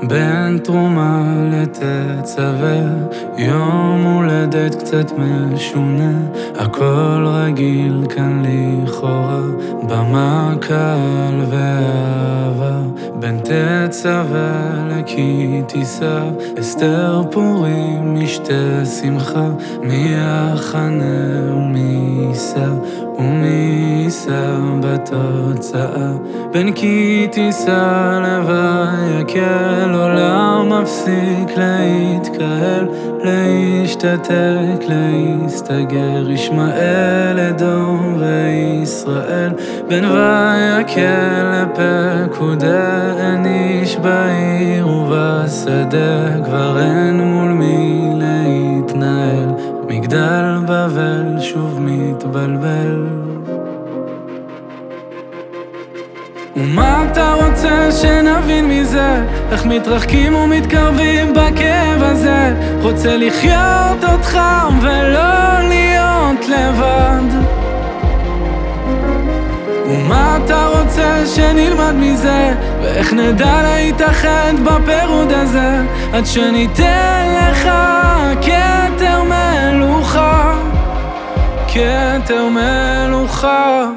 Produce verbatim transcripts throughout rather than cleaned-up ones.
בין תרומה לתצווה, יום הולדת קצת משונה, הכל רגיל כאן לכאורה, במה קהל ואהבה, בין תצווה לכי תישא, אסתר פורים משתה שמחה, מי יחנה ומי יישא, ומי יישא בתוצאה, בין כי תישא לוואי יקל, עולם מפסיק להתקהל, להשתתק, להסתגר, ישמעאל, אדום וישראל, בין ויקל לפקודה, אין איש בעיר ובשדה, כבר אין מול מי להתנהל, מגדל בבל שוב מתבלבל. ומה אתה רוצה שנבין מזה? איך מתרחקים ומתקרבים בכאב הזה? רוצה לחיות אותך ולא להיות לבד. ומה אתה רוצה שנלמד מזה? ואיך נדע להתאחד בפירוד הזה? עד שניתן לך כתר מלוכה, כתר מלוכה.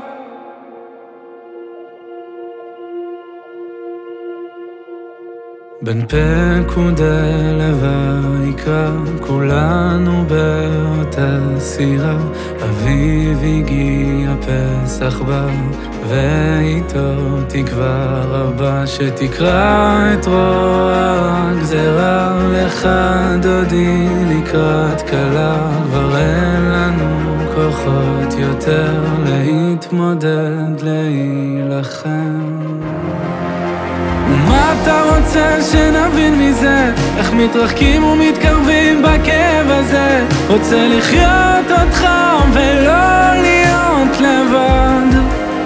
בין פקודה לויקרא, כולנו באותה סירה, אביב הגיע פסח בא, ואיתו תקווה רבה, שתקרא את רוע הגזרה, לך דודי לקראת כלה, כבר אין לנו כוחות יותר להתמודד, להילחם. ומה אתה רוצה שנבין מזה? איך מתרחקים ומתקרבים בכאב הזה? רוצה לחיות אותך ולא להיות לבד.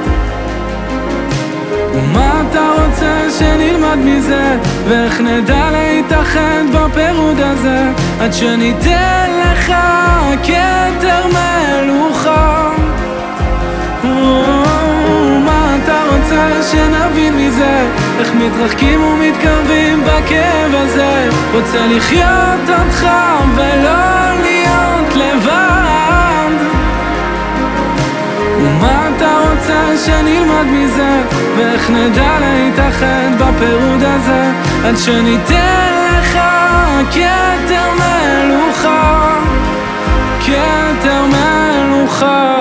ומה אתה רוצה שנלמד מזה? ואיך נדע להתאחד בפירוד הזה? עד שניתן לך כתר מלוכה. ומה אתה רוצה שנבין מזה? איך מתרחקים ומתקרבים בכאב הזה? רוצה לחיות אותך ולא להיות לבד. ומה אתה רוצה שנלמד מזה? ואיך נדע להתאחד בפירוד הזה? עד שניתן לך כתר מלוכה, כתר מלוכה.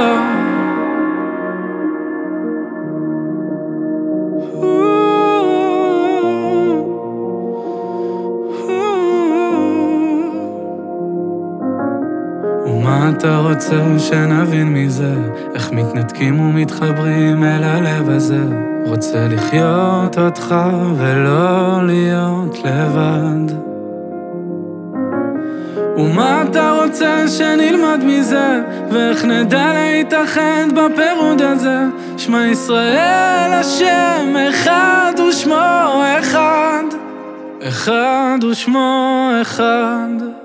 ומה אתה רוצה שנבין מזה? איך מתנתקים ומתחברים אל הלב הזה? רוצה לחיות אותך ולא להיות לבד. ומה אתה רוצה שנלמד מזה? ואיך נדע להתאחד בפירוד הזה? שמע ישראל השם אחד ושמו אחד, אחד ושמו אחד.